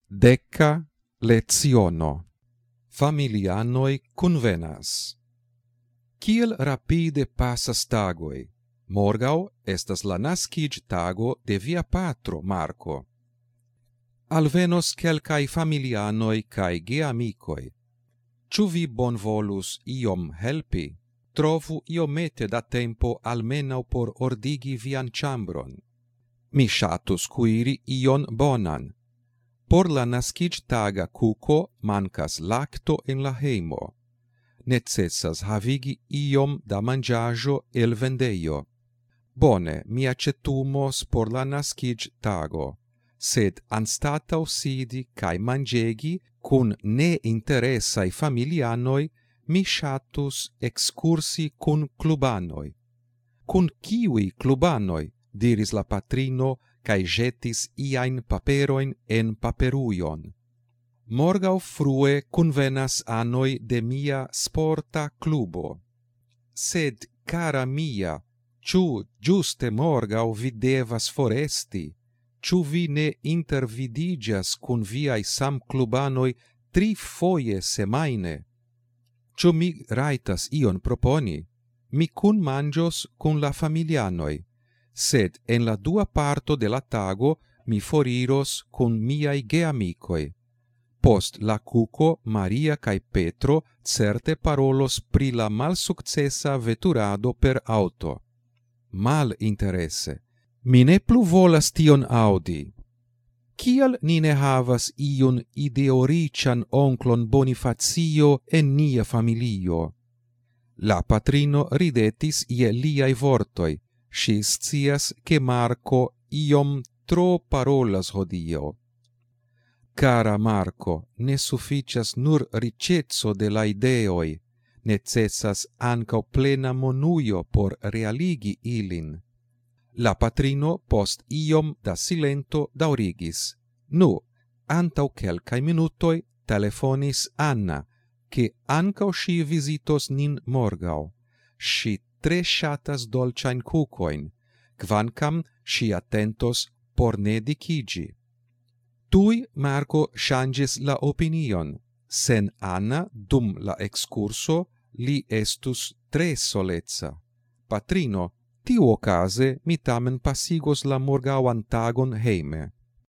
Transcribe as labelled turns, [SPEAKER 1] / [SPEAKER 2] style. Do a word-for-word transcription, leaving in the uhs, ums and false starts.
[SPEAKER 1] Deca leciono. Familianoi convenas. Kiel rapide passas tagoi. Morgau estas la nascig tago de via patro, Marco. Alvenos quelcae familianoi cae geamicoi. Ciu vi bonvolus iom helpi? Trovu iomete da tempo almenau por ordigi vian chambron. Mi shatus quiri ion bonan. Por la nascig taga cuco mancas lacto in la heimo. Necessas havigi iom da mangiajo el vendeio. Bone, mi accetumos por la nascig tago, sed anstatau sidi cae mangegi cun ne interessai familianoi, mi shatus excursi cun clubanoi. Cun kiui clubanoi, diris la patrino, cae jetis iain paperoin en paperuion. Morgau frue convenas anoi de mia sporta clubo. Sed, cara mia, ciu giuste morgau vi devas foresti? Ciu vi ne intervidigas cun viai samclubanoi tri foie semaine? Ciu mi raitas ion proponi? Mi cun mangios cun la familianoi, sed en la dua parto de la tago mi foriros cun miai geamicoi. Post la cuco Maria cae Petro certe parolos pri la malsuccessa veturado per auto. Mal interesse. Mi ne plu volas tion audi. Kial ni ne havas iun ideorician onklon Bonifacio en nia familio? La patrino ridetis ie liai vortoi, si scias che Marco iom tro parolas hodio. Cara Marco, ne sufficias nur ricezzo de la ideoi, necessas ancau plena monuio por realigi ilin. La patrino post iom da silento daurigis. Nu, antau quelcae minutoi telefonis Anna, che ancau si visitos nin morgau. Si tre shatas dolciain cucoin, quancam si attentos por ne dicigi. Tui Marco changis la opinion. Sen Anna dum la excurso li estus tre soleca. Patrino, tiu ocase mi tamen passigos la morgauan tagon heime.